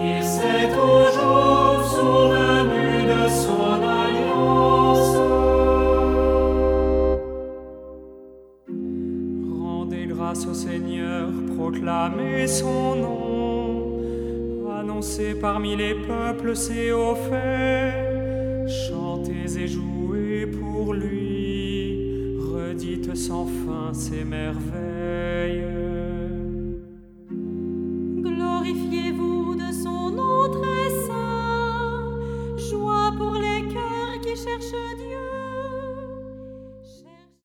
Il s'est toujours souvenu de son alliance. Rendez grâce au Seigneur, proclamez son nom, annoncez parmi les peuples ses hauts faits, chantez et jouez pour lui, redites sans fin ses merveilles.